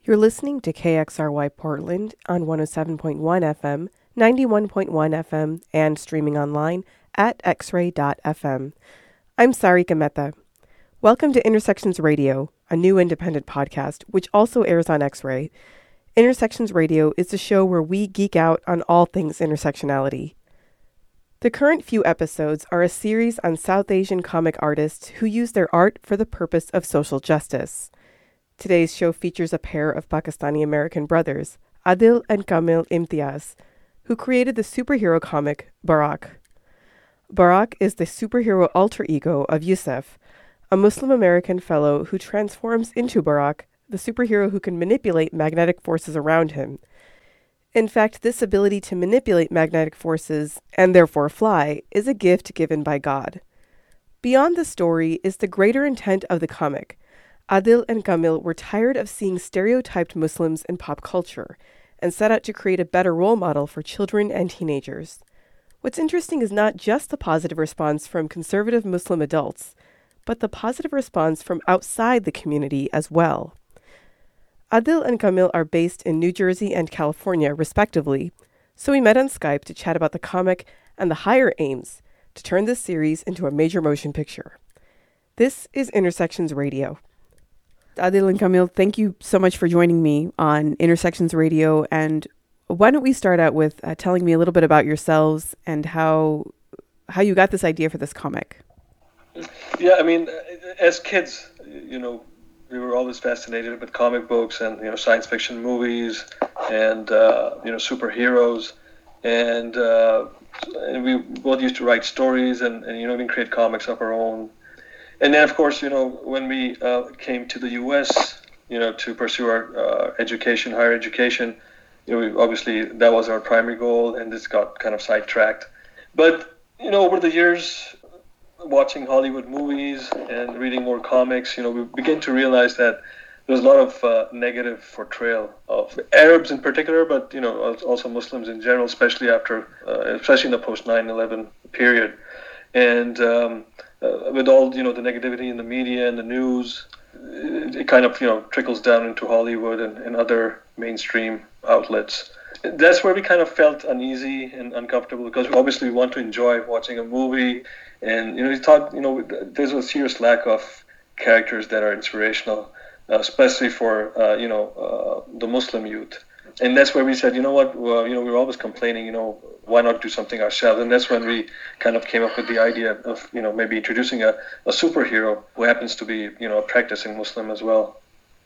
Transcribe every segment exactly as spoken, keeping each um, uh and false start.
You're listening to K X R Y Portland on one oh seven point one F M, ninety-one point one F M, and streaming online at x ray dot f m. I'm Sarika Mehta. Welcome to Intersections Radio, a new independent podcast, which also airs on X-Ray. Intersections Radio is the show where we geek out on all things intersectionality. The current few episodes are a series on South Asian comic artists who use their art for the purpose of social justice. Today's show features a pair of Pakistani-American brothers, Adil and Kamil Imtiaz, who created the superhero comic Barak. Barak is the superhero alter ego of Yusuf, a Muslim-American fellow who transforms into Barak, the superhero who can manipulate magnetic forces around him. In fact, this ability to manipulate magnetic forces, and therefore fly, is a gift given by God. Beyond the story is the greater intent of the comic. Adil and Kamil were tired of seeing stereotyped Muslims in pop culture and set out to create a better role model for children and teenagers. What's interesting is not just the positive response from conservative Muslim adults, but the positive response from outside the community as well. Adil and Kamil are based in New Jersey and California, respectively, so we met on Skype to chat about the comic and the higher aims to turn this series into a major motion picture. This is Intersections Radio. Adil and Kamil, thank you so much for joining me on Intersections Radio. And why don't we start out with uh, telling me a little bit about yourselves and how how you got this idea for this comic? Yeah, I mean, as kids, you know, we were always fascinated with comic books and, you know, science fiction movies and, uh, you know, superheroes. And, uh, and we both used to write stories and, and, you know, even create comics of our own. And then, of course, you know, when we uh, came to the U S, you know, to pursue our uh, education, higher education, you know, we, obviously that was our primary goal, and this got kind of sidetracked. But, you know, over the years, watching Hollywood movies and reading more comics, you know, we began to realize that there was a lot of uh, negative portrayal of Arabs in particular, but, you know, also Muslims in general, especially after, uh, especially in the post nine eleven period. And um, uh, with all, you know, the negativity in the media and the news, it, it kind of, you know, trickles down into Hollywood and, and other mainstream outlets. That's where we kind of felt uneasy and uncomfortable, because obviously we want to enjoy watching a movie. And, you know, we thought, you know, there's a serious lack of characters that are inspirational, uh, especially for, uh, you know, uh, the Muslim youth. And that's where we said, you know what, well, you know, we were always complaining, you know, why not do something ourselves? And that's when we kind of came up with the idea of, you know, maybe introducing a, a superhero who happens to be, you know, a practicing Muslim as well.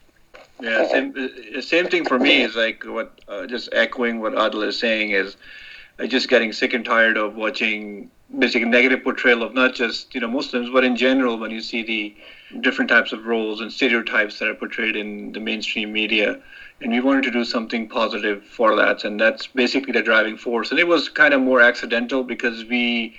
Yeah, same, same thing for me is like what, uh, just echoing what Adil is saying is uh, just getting sick and tired of watching basically negative portrayal of not just, you know, Muslims, but in general when you see the different types of roles and stereotypes that are portrayed in the mainstream media. And we wanted to do something positive for that, and that's basically the driving force. And it was kind of more accidental because we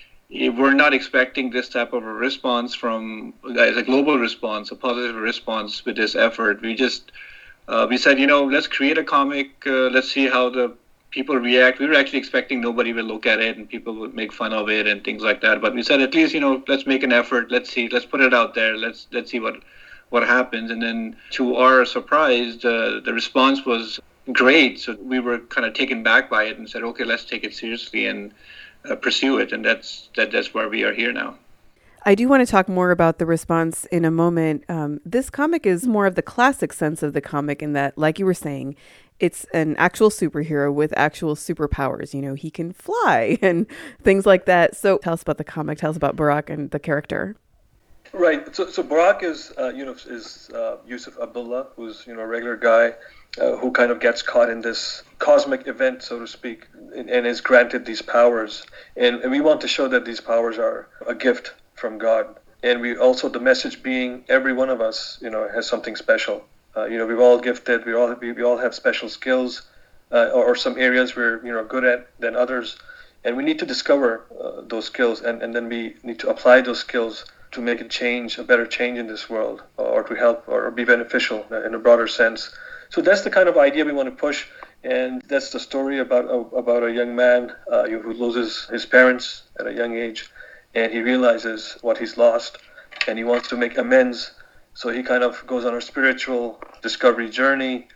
were not expecting this type of a response from, as a global response, a positive response with this effort. We just, uh, we said, you know, let's create a comic, uh, let's see how the people react. We were actually expecting nobody will look at it and people would make fun of it and things like that. But we said, at least, you know, let's make an effort. Let's see, let's put it out there. Let's let's see what what happens. And then to our surprise, uh, the response was great. So we were kind of taken back by it and said, okay, let's take it seriously and uh, pursue it. And that's that. That's where we are here now. I do want to talk more about the response in a moment. Um, this comic is more of the classic sense of the comic in that, like you were saying, it's an actual superhero with actual superpowers. You know, he can fly and things like that. So tell us about the comic. Tell us about Barak and the character. Right. So, so Barak is, uh, you know, is uh, Yusuf Abdullah, who's, you know, a regular guy uh, who kind of gets caught in this cosmic event, so to speak, and, and is granted these powers. And, and we want to show that these powers are a gift from God. And we also, the message being, every one of us, you know, has something special. Uh, you know, we're all gifted. We all we, we all have special skills, uh, or, or some areas we're, you know, good at than others. And we need to discover uh, those skills, and, and then we need to apply those skills to make a change, a better change in this world, or to help or be beneficial in a broader sense. So that's the kind of idea we want to push, and that's the story about a, about a young man uh, who loses his parents at a young age, and he realizes what he's lost, and he wants to make amends. So he kind of goes on a spiritual discovery journey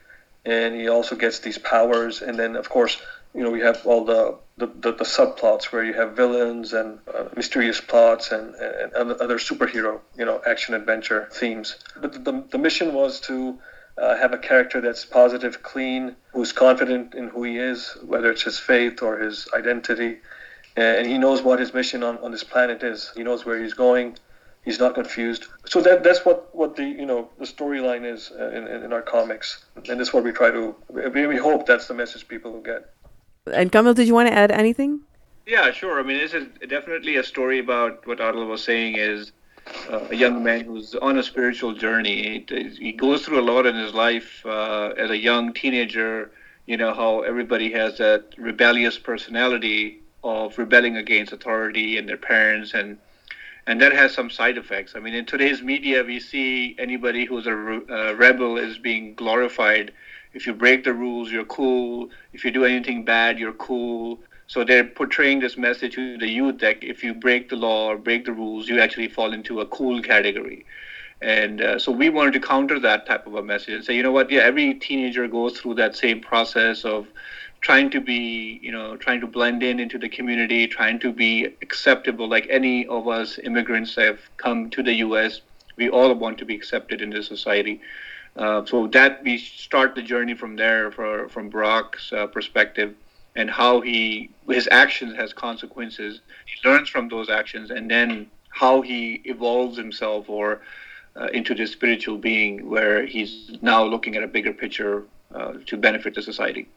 and he also gets these powers. And then, of course, you know, we have all the the, the, the subplots where you have villains and uh, mysterious plots and, and other superhero, you know, action adventure themes. But the the mission was to uh, have a character that's positive, clean, who's confident in who he is, whether it's his faith or his identity, and he knows what his mission on, on this planet is. He knows where he's going. He's not confused. So that that's what, what the you know the storyline is uh, in in our comics, and that's what we try to. We, we hope that's the message people will get. And Kamil, did you want to add anything? Yeah, sure. I mean, this is definitely a story about what Adil was saying is uh, a young man who's on a spiritual journey. He, he goes through a lot in his life uh, as a young teenager. You know how everybody has that rebellious personality of rebelling against authority and their parents, and and that has some side effects. I mean, in today's media, we see anybody who's a uh, rebel is being glorified. If you break the rules, you're cool. If you do anything bad, you're cool. So they're portraying this message to the youth that if you break the law or break the rules, you actually fall into a cool category. And uh, so we wanted to counter that type of a message and say, you know what, yeah, every teenager goes through that same process of trying to be, you know, trying to blend in into the community, trying to be acceptable. Like any of us immigrants that have come to the U S, we all want to be accepted in this society. Uh, so that we start the journey from there, for, from Brock's uh, perspective, and how he his actions has consequences. He learns from those actions, and then how he evolves himself or uh, into this spiritual being, where he's now looking at a bigger picture uh, to benefit the society.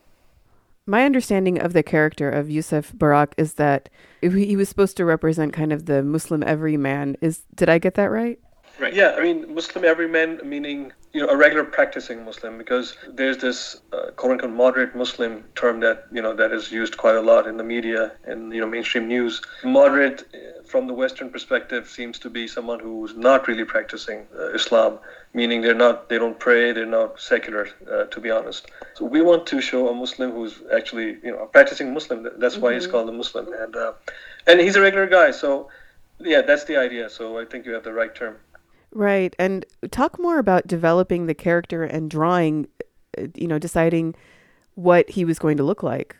My understanding of the character of Yusuf Barak is that he was supposed to represent kind of the Muslim everyman. Is did I get that right? Right. Yeah, I mean, Muslim everyman, meaning, you know, a regular practicing Muslim, because there's this uh, quote-unquote moderate Muslim term that, you know, that is used quite a lot in the media and, you know, mainstream news. Moderate, uh, from the Western perspective, seems to be someone who's not really practicing uh, Islam, meaning they're not, they don't pray, they're not secular, uh, to be honest. So we want to show a Muslim who's actually, you know, a practicing Muslim. That's why mm-hmm. he's called a Muslim, and uh, and he's a regular guy. So, yeah, that's the idea. So I think you have the right term. Right. And talk more about developing the character and drawing, you know, deciding what he was going to look like.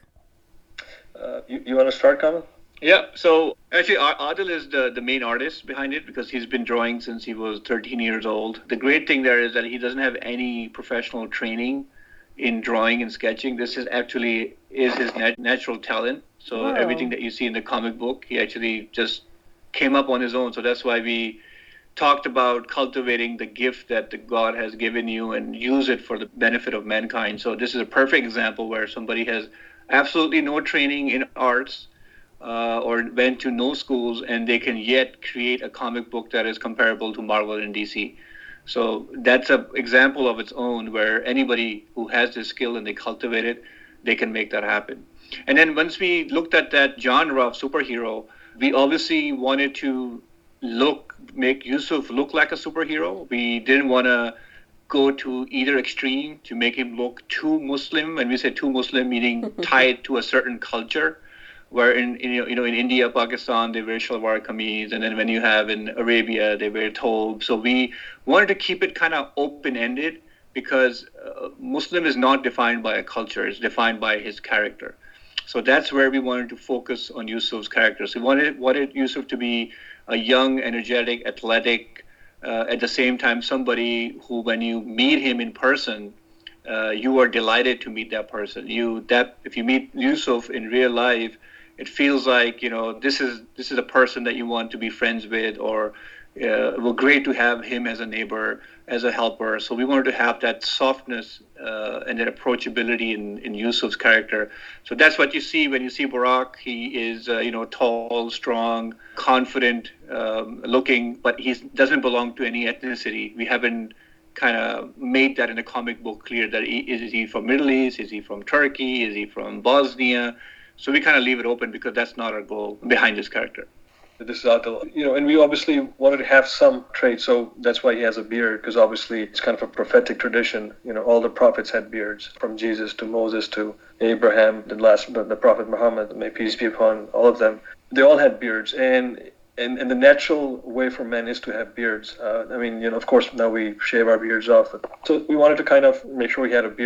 Uh, you, you want to start, Kamil? Yeah. So actually, Adil is the, the main artist behind it because he's been drawing since he was thirteen years old. The great thing there is that he doesn't have any professional training in drawing and sketching. This is actually is his nat- natural talent. So wow. Everything that you see in the comic book, he actually just came up on his own. So that's why we talked about cultivating the gift that the God has given you and use it for the benefit of mankind. So this is a perfect example where somebody has absolutely no training in arts uh, or went to no schools, and they can yet create a comic book that is comparable to Marvel and D C. So that's an example of its own where anybody who has this skill and they cultivate it, they can make that happen. And then once we looked at that genre of superhero, we obviously wanted to look, make Yusuf look like a superhero. We didn't want to go to either extreme to make him look too Muslim. And we say too Muslim, meaning tied to a certain culture, where in, in you know in India, Pakistan, they wear shalwar kameez, and then when you have in Arabia, they wear thobe. So we wanted to keep it kind of open-ended because uh, Muslim is not defined by a culture; it's defined by his character. So that's where we wanted to focus on Yusuf's character. So we wanted wanted Yusuf to be a young, energetic, athletic, uh, at the same time somebody who, when you meet him in person, uh, you are delighted to meet that person. You that if you meet Yusuf in real life, it feels like, you know, this is this is a person that you want to be friends with, or uh, it was great to have him as a neighbor, as a helper. So we wanted to have that softness uh, and that approachability in, in Yusuf's character. So that's what you see when you see Barak. He is, uh, you know, tall, strong, confident um, looking, but he doesn't belong to any ethnicity. We haven't kind of made that in the comic book clear that he, is he from Middle East? Is he from Turkey? Is he from Bosnia? So we kind of leave it open because that's not our goal behind this character. This is Adil, you know, and we obviously wanted to have some traits, so that's why he has a beard, because obviously it's kind of a prophetic tradition. You know, all the prophets had beards, from Jesus to Moses to Abraham, the last, the, the prophet Muhammad, may peace be upon all of them. They all had beards, and and, and the natural way for men is to have beards. Uh, I mean, you know, of course now we shave our beards off, but, so we wanted to kind of make sure he had a beard.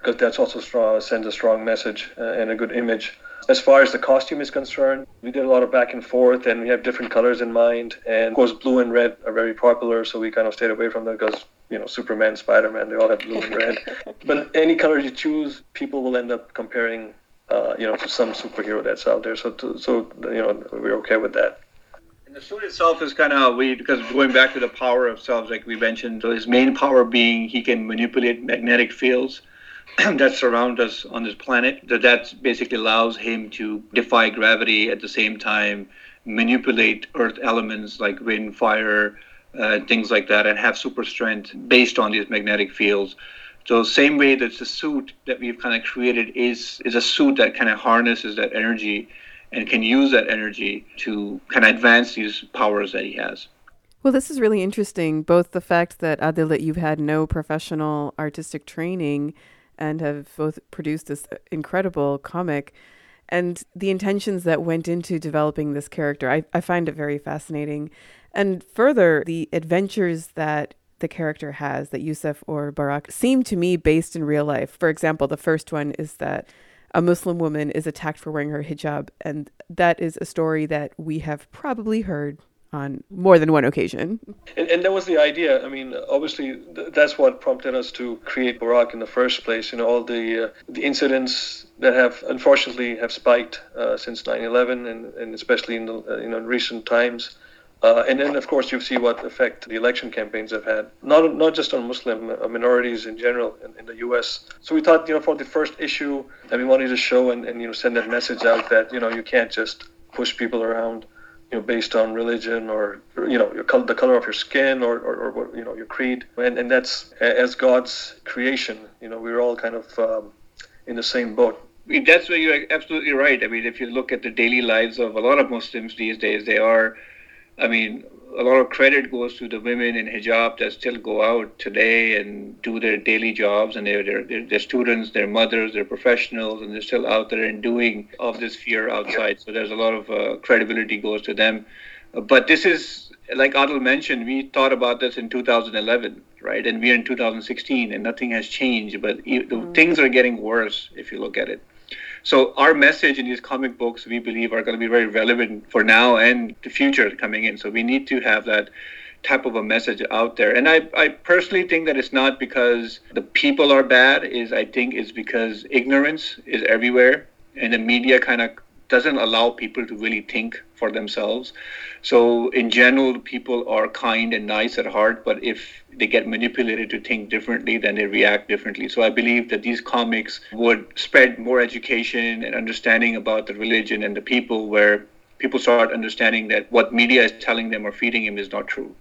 because that's also strong, sends a strong message uh, and a good image. As far as the costume is concerned, we did a lot of back and forth, and we have different colors in mind. And of course, blue and red are very popular, so we kind of stayed away from them because, you know, Superman, Spider-Man, they all have blue and red. But any color you choose, people will end up comparing, uh, you know, to some superhero that's out there. So, to, so you know, we're okay with that. And the suit itself is kind of we because going back to the power of selves, like we mentioned, so his main power being he can manipulate magnetic fields that surround us on this planet. That that basically allows him to defy gravity, at the same time manipulate earth elements like wind, fire, uh, things like that, and have super strength based on these magnetic fields. So same way that the suit that we've kind of created is is a suit that kind of harnesses that energy and can use that energy to kind of advance these powers that he has. Well, this is really interesting, both the fact that, Adil, that you've had no professional artistic training and have both produced this incredible comic, and the intentions that went into developing this character. I, I find it very fascinating. And further, the adventures that the character has, that Yusuf or Barak, seem to me based in real life. For example, the first one is that a Muslim woman is attacked for wearing her hijab, and that is a story that we have probably heard on more than one occasion. And, and that was the idea. I mean, obviously, th- that's what prompted us to create Barak in the first place. You know, all the uh, the incidents that have, unfortunately, have spiked uh, since nine eleven, and, and especially in the uh, you know in recent times. Uh, and then, of course, you see what effect the election campaigns have had, not not just on Muslim uh, minorities in general in, in the U S. So we thought, you know, for the first issue, that we wanted to show and, and you know send that message out that, you know, you can't just push people around, you know, based on religion or, you know, your color, the color of your skin or, or, or you know, your creed. And and that's, as God's creation, you know, we're all kind of um, in the same boat. I mean, that's where you're absolutely right. I mean, if you look at the daily lives of a lot of Muslims these days, they are, I mean, a lot of credit goes to the women in hijab that still go out today and do their daily jobs, and they're, they're, they're students, they're mothers, they're professionals, and they're still out there and doing of this fear outside. So there's a lot of uh, credibility goes to them. But this is, like Adil mentioned, we thought about this in two thousand eleven, right? And we're in two thousand sixteen, and nothing has changed. But mm-hmm. things are getting worse if you look at it. So our message in these comic books, we believe, are going to be very relevant for now and the future coming in. So we need to have that type of a message out there. And I, I personally think that it's not because the people are bad, is I think it's because ignorance is everywhere, and the media kind of doesn't allow people to really think for themselves. So in general, people are kind and nice at heart, but if they get manipulated to think differently, then they react differently. So I believe that these comics would spread more education and understanding about the religion and the people, where people start understanding that what media is telling them or feeding them is not true.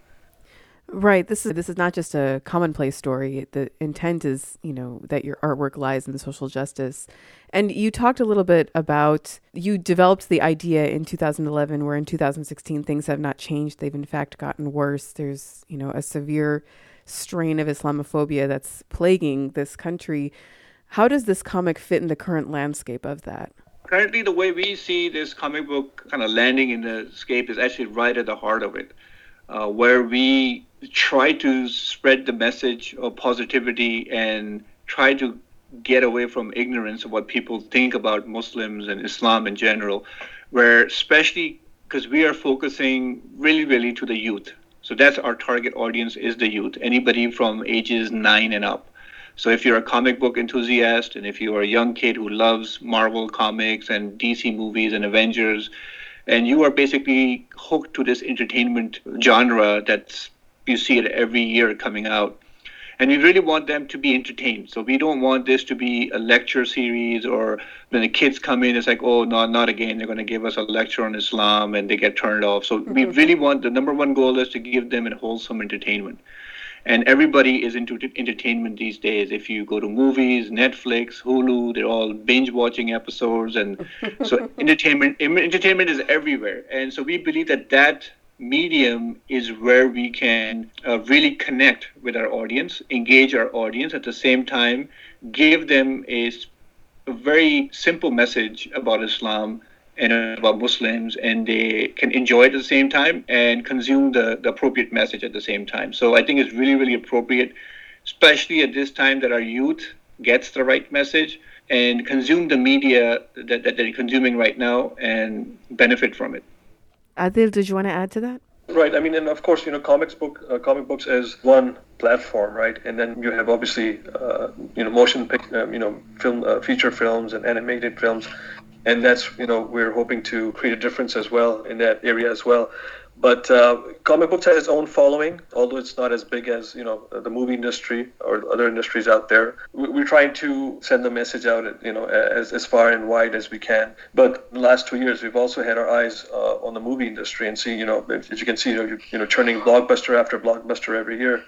Right. This is this is not just a commonplace story. The intent is, you know, that your artwork lies in the social justice. And you talked a little bit about, you developed the idea in two thousand eleven, where in two thousand sixteen things have not changed. They've in fact gotten worse. There's, you know, a severe strain of Islamophobia that's plaguing this country. How does this comic fit in the current landscape of that? Currently, the way we see this comic book kind of landing in the scape is actually right at the heart of it, uh, where we try to spread the message of positivity and try to get away from ignorance of what people think about Muslims and Islam in general, where especially because we are focusing really, really to the youth. So that's our target audience, is the youth, anybody from ages nine and up. So if you're a comic book enthusiast, and if you are a young kid who loves Marvel comics and D C movies and Avengers, and you are basically hooked to this entertainment genre that's, you see it every year coming out. And we really want them to be entertained. So we don't want this to be a lecture series, or when the kids come in, it's like, oh, no, not again. They're going to give us a lecture on Islam, and they get turned off. So mm-hmm. we really want, the number one goal is to give them a wholesome entertainment. And everybody is into entertainment these days. If you go to movies, Netflix, Hulu, they're all binge watching episodes. And so entertainment, entertainment is everywhere. And so we believe that that medium is where we can uh, really connect with our audience, engage our audience, at the same time give them a, a very simple message about Islam and about Muslims, and they can enjoy it at the same time and consume the, the appropriate message at the same time. So I think it's really, really appropriate, especially at this time that our youth gets the right message and consume the media that, that they're consuming right now and benefit from it. Adil, did you want to add to that? Right. I mean, and of course, you know, comics book, uh, comic books is one platform, right? And then you have obviously, uh, you know, motion, pic, uh, you know, film, uh, feature films and animated films, and that's, you know, we're hoping to create a difference as well in that area as well. But uh, comic books has its own following, although it's not as big as, you know, the movie industry or other industries out there. We're trying to send the message out, you know, as, as far and wide as we can. But in the last two years, we've also had our eyes uh, on the movie industry and see, you know, as you can see, you know, you're, you know, turning blockbuster after blockbuster every year.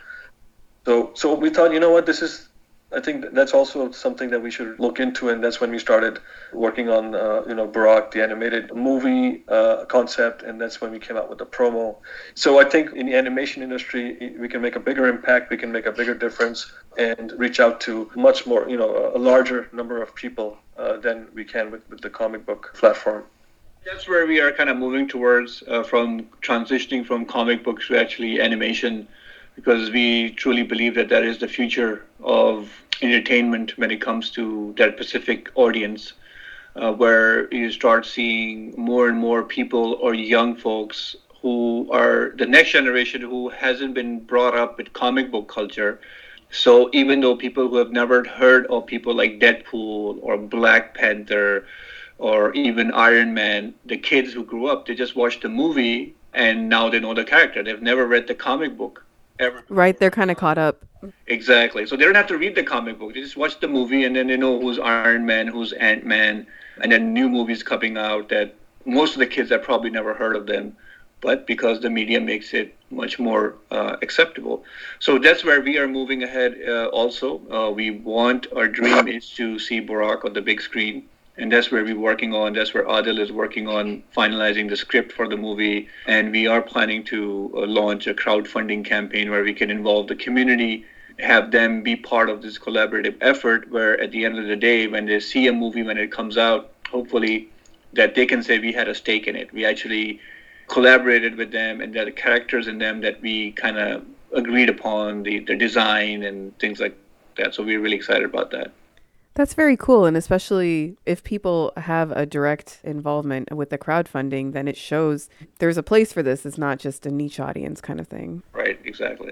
So, so we thought, you know what, this is, I think that's also something that we should look into, and that's when we started working on, uh, you know, Burak, the animated movie uh, concept, and that's when we came out with the promo. So I think in the animation industry, we can make a bigger impact, we can make a bigger difference, and reach out to much more, you know, a larger number of people uh, than we can with, with the comic book platform. That's where we are kind of moving towards, uh, from transitioning from comic books to actually animation, because we truly believe that that is the future of entertainment when it comes to that specific audience, uh, where you start seeing more and more people or young folks who are the next generation who hasn't been brought up with comic book culture. So even though people who have never heard of people like Deadpool or Black Panther or even Iron Man, the kids who grew up, they just watched the movie and now they know the character. They've never read the comic book ever. Right, they're kind of caught up. Exactly. So they don't have to read the comic book. They just watch the movie and then they know who's Iron Man, who's Ant-Man, and then new movies coming out that most of the kids have probably never heard of them, but because the media makes it much more uh, acceptable. So that's where we are moving ahead uh, also. Uh, we want, our dream is to see Burak on the big screen. And that's where we're working on, that's where Adil is working on finalizing the script for the movie. And we are planning to uh, launch a crowdfunding campaign where we can involve the community, have them be part of this collaborative effort, where at the end of the day, when they see a movie, when it comes out, hopefully that they can say we had a stake in it. We actually collaborated with them, and there are characters in them that we kind of agreed upon, the, the design and things like that. So we're really excited about that. That's very cool. And especially if people have a direct involvement with the crowdfunding, then it shows there's a place for this. It's not just a niche audience kind of thing. Right, exactly.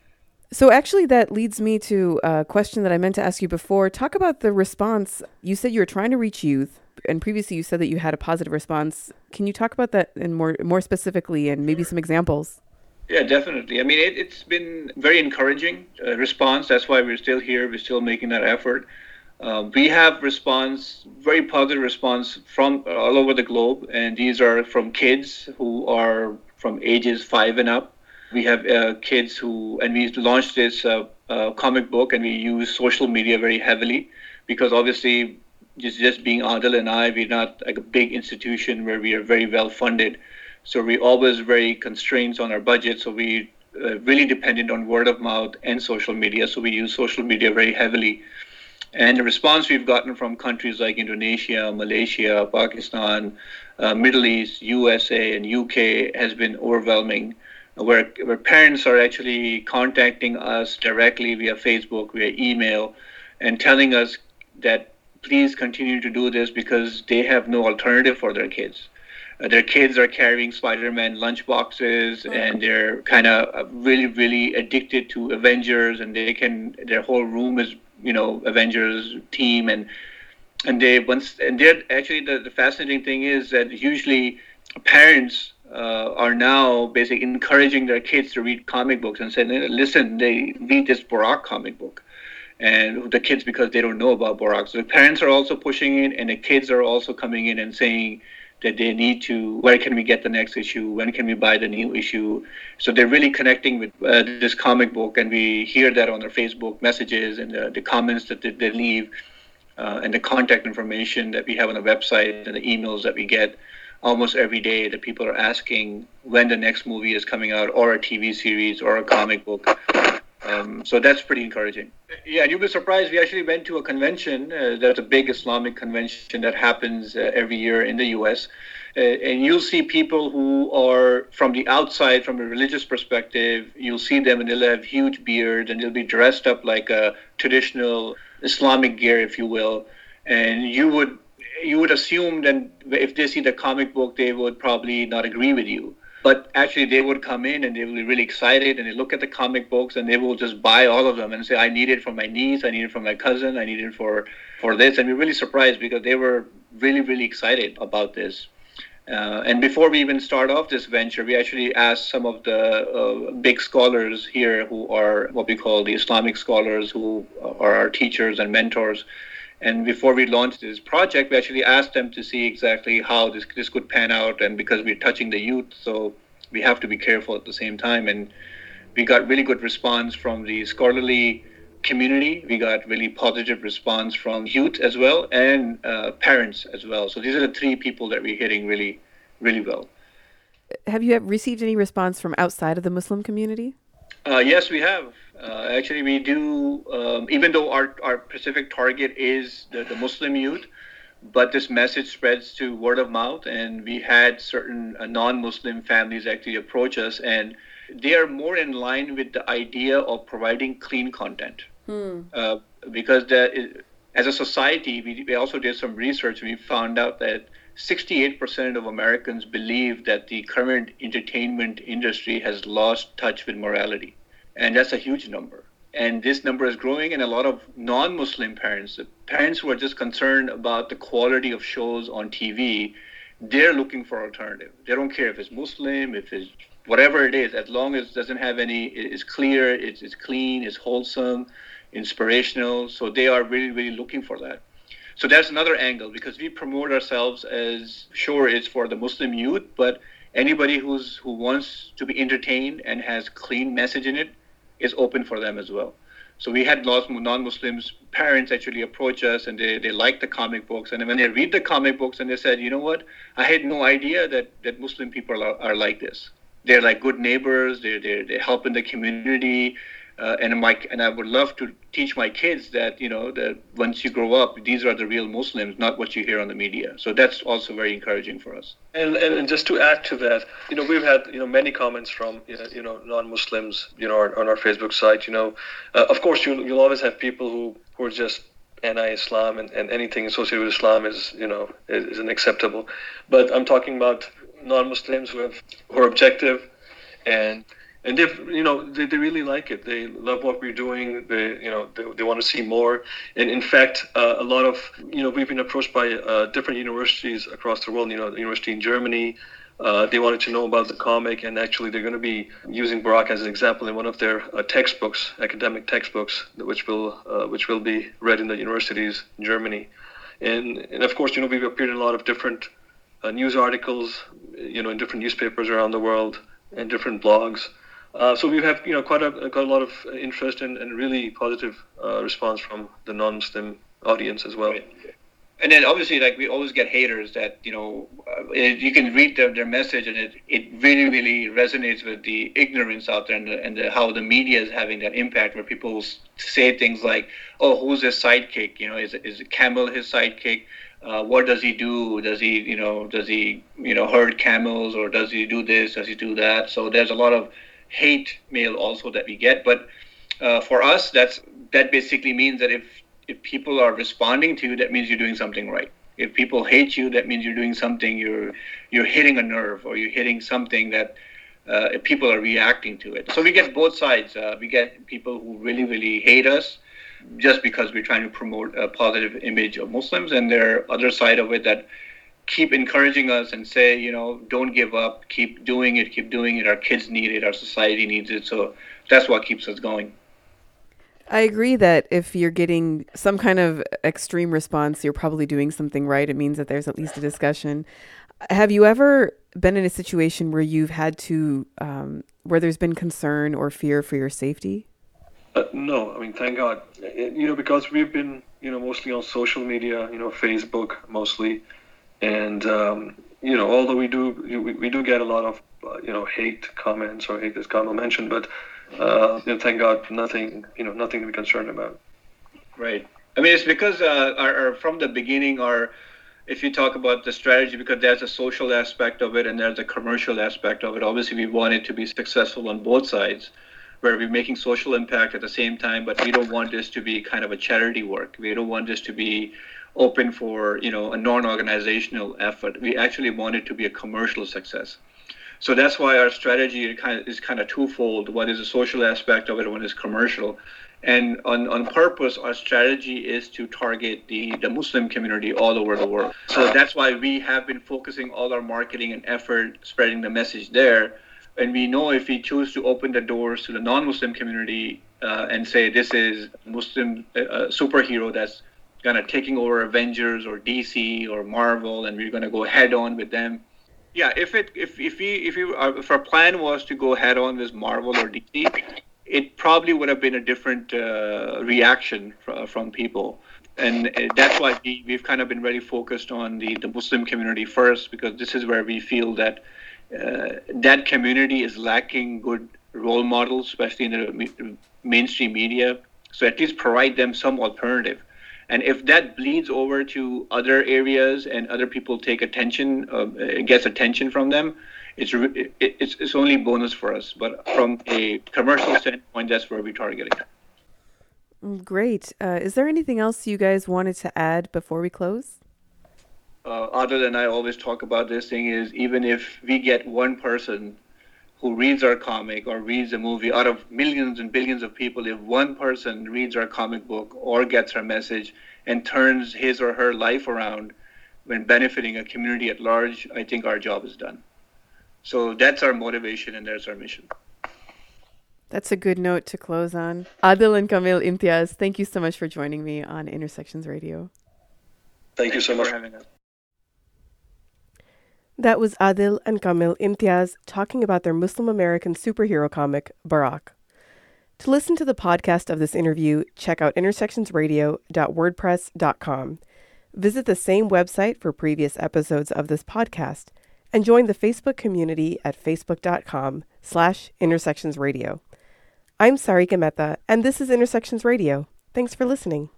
So actually that leads me to a question that I meant to ask you before. Talk about the response. You said you were trying to reach youth, and previously you said that you had a positive response. Can you talk about that in more more specifically and maybe some examples? Yeah, definitely. I mean, it, it's been very encouraging uh, response. That's why we're still here. We're still making that effort. Uh, we have response, very positive response from all over the globe, and these are from kids who are from ages five and up. We have uh, kids who, and we launched this uh, uh, comic book, and we use social media very heavily, because obviously, just, just being Adil and I, we're not like a big institution where we are very well funded. So we're always very constrained on our budget, so we uh, really dependent on word of mouth and social media, so we use social media very heavily. And the response we've gotten from countries like Indonesia, Malaysia, Pakistan, uh, Middle East, U S A, and U K has been overwhelming, where, where parents are actually contacting us directly via Facebook, via email, and telling us that please continue to do this because they have no alternative for their kids. Uh, their kids are carrying Spider-Man lunchboxes, and they're kind of really, really addicted to Avengers, and they can, their whole room is, you know, Avengers team, and and they once and they're actually the, the fascinating thing is that usually parents uh, are now basically encouraging their kids to read comic books and saying, listen, they read this Burak comic book, and the kids, because they don't know about Burak. So the parents are also pushing it, and the kids are also coming in and saying that they need to, where can we get the next issue? When can we buy the new issue? So they're really connecting with uh, this comic book, and we hear that on their Facebook messages and the, the comments that they, they leave, uh, and the contact information that we have on the website and the emails that we get almost every day that people are asking when the next movie is coming out, or a T V series or a comic book. Um, so that's pretty encouraging. Yeah, and you'll be surprised. We actually went to a convention. Uh, there's a big Islamic convention that happens uh, every year in the U S. Uh, and you'll see people who are from the outside, from a religious perspective. You'll see them and they'll have huge beards and they'll be dressed up like a traditional Islamic gear, if you will. And you would you would assume that if they see the comic book, they would probably not agree with you. But actually, they would come in and they will be really excited and they look at the comic books and they will just buy all of them and say, I need it for my niece, I need it for my cousin, I need it for, for this. And we're really surprised because they were really, really excited about this. Uh, and before we even start off this venture, we actually asked some of the uh, big scholars here who are what we call the Islamic scholars, who are our teachers and mentors. And before we launched this project, we actually asked them to see exactly how this this could pan out. And because we're touching the youth, so we have to be careful at the same time. And we got really good response from the scholarly community. We got really positive response from youth as well and uh, parents as well. So these are the three people that we're hitting really, really well. Have you received any response from outside of the Muslim community? Uh, yes, we have. Uh, actually, we do, um, even though our, our specific target is the, the Muslim youth, but this message spreads to word of mouth, and we had certain uh, non-Muslim families actually approach us, and they are more in line with the idea of providing clean content. Hmm. Uh, because the, as a society, we, we also did some research, and we found out that sixty-eight percent of Americans believe that the current entertainment industry has lost touch with morality. And that's a huge number. And this number is growing, and a lot of non-Muslim parents, parents who are just concerned about the quality of shows on T V, they're looking for alternative. They don't care if it's Muslim, if it's whatever it is, as long as it doesn't have any, it's clear, it's, it's clean, it's wholesome, inspirational. So they are really, really looking for that. So that's another angle, because we promote ourselves as, sure, it's for the Muslim youth, but anybody who's who wants to be entertained and has clean message in it is open for them as well. So we had lots of non-Muslims parents actually approach us, and they, they like the comic books. And when they read the comic books, and they said, you know what, I had no idea that, that Muslim people are, are like this. They're like good neighbors, they're, they're, they help in the community. Uh, and my and I would love to teach my kids that, you know, that once you grow up, these are the real Muslims, not what you hear on the media. So that's also very encouraging for us. And and, and just to add to that, you know, we've had, you know, many comments from, you know, non-Muslims, you know, on, on our Facebook site. You know, uh, of course, you'll, you'll always have people who, who are just anti-Islam, and, and anything associated with Islam is, you know, is, is unacceptable. But I'm talking about non-Muslims who have who are objective, and And they, you know, they, they really like it. They love what we're doing. They, you know, they, they want to see more. And in fact, uh, a lot of, you know, we've been approached by uh, different universities across the world. You know, the university in Germany, uh, they wanted to know about the comic, and actually they're going to be using Barack as an example in one of their uh, textbooks, academic textbooks, which will uh, which will be read in the universities in Germany. And and of course, you know, we've appeared in a lot of different uh, news articles, you know, in different newspapers around the world and different blogs. Uh, so we have, you know, quite a quite a lot of interest and, and really positive uh, response from the non-Muslim audience as well. Right. And then obviously, like, we always get haters that, you know, uh, you can read their, their message, and it, it really, really resonates with the ignorance out there, and, the, and the, how the media is having that impact, where people say things like, oh, who's his sidekick? You know, is is Camel his sidekick? Uh, what does he do? Does he, you know, does he, you know, herd camels, or does he do this? Does he do that? So there's a lot of hate mail also that we get, but uh, for us, that's that basically means that if if people are responding to you, that means you're doing something right. If people hate you, that means you're doing something, you're you're hitting a nerve, or you're hitting something that uh, people are reacting to it. So we get both sides. Uh, we get people who really, really hate us just because we're trying to promote a positive image of Muslims, and there are other side of it that keep encouraging us and say, you know, don't give up, keep doing it, keep doing it. Our kids need it, our society needs it. So that's what keeps us going. I agree that if you're getting some kind of extreme response, you're probably doing something right. It means that there's at least a discussion. Have you ever been in a situation where you've had to, um, where there's been concern or fear for your safety? Uh, no, I mean, thank God. You know, because we've been, you know, mostly on social media, you know, Facebook mostly. And, um, you know, although we do we, we do get a lot of, uh, you know, hate comments or hate, as Kamal mentioned, but uh, you know, thank God, nothing, you know, nothing to be concerned about. Right. I mean, it's because uh, our, our, from the beginning, our if you talk about the strategy, because there's a social aspect of it and there's a commercial aspect of it. Obviously, we want it to be successful on both sides, where we're making social impact at the same time, but we don't want this to be kind of a charity work. We don't want this to be open for, you know, a non-organizational effort. We actually want it to be a commercial success. So that's why our strategy kind of is kind of twofold. One is the social aspect of it, one is commercial. And on, on purpose, our strategy is to target the, the Muslim community all over the world. So that's why we have been focusing all our marketing and effort spreading the message there. And we know if we choose to open the doors to the non-Muslim community uh, and say this is Muslim uh, superhero that's kind of taking over Avengers or D C or Marvel, and we're going to go head on with them. Yeah, if it if if we if we uh, if our plan was to go head on with Marvel or D C, it probably would have been a different uh, reaction fr- from people. And uh, that's why we, we've kind of been very focused on the, the Muslim community first, because this is where we feel that uh, that community is lacking good role models, especially in the mainstream media. So at least provide them some alternative. And if that bleeds over to other areas and other people take attention, uh, gets attention from them, It's, it's it's only bonus for us, but from a commercial standpoint, that's where we're targeting. Great. Uh, is there anything else you guys wanted to add before we close? Uh, other than I always talk about this thing is, even if we get one person who reads our comic or reads a movie out of millions and billions of people, if one person reads our comic book or gets our message and turns his or her life around when benefiting a community at large, I think our job is done. So that's our motivation and that's our mission. That's a good note to close on. Adil and Kamil Imtiaz, thank you so much for joining me on Intersections Radio. Thank Thanks you so much for having us. That was Adil and Kamil Imtiaz talking about their Muslim American superhero comic, Barak. To listen to the podcast of this interview, check out intersections radio dot wordpress dot com. Visit the same website for previous episodes of this podcast, and join the Facebook community at facebook.com slash intersections radio. I'm Sarika Mehta, and this is Intersections Radio. Thanks for listening.